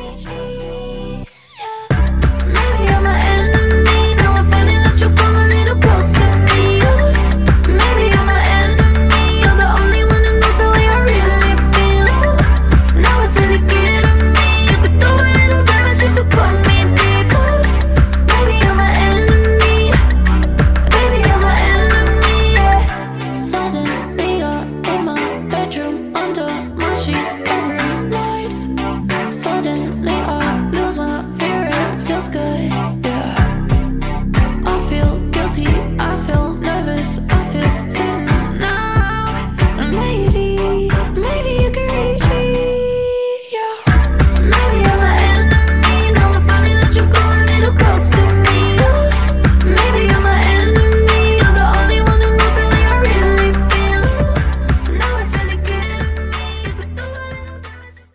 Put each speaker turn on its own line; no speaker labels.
Maybe you're my enemy. Now I'm finding that you come a little close to me. Maybe you're my enemy. You're the only one who knows the way I really feel. Now it's really clear to me. You could do a little damage, you could cut me deeper. Maybe you're my enemy. Baby, you're my enemy, yeah. Suddenly you're in my bedroom, under my sheets every night. Suddenly I lose my fear, it feels good.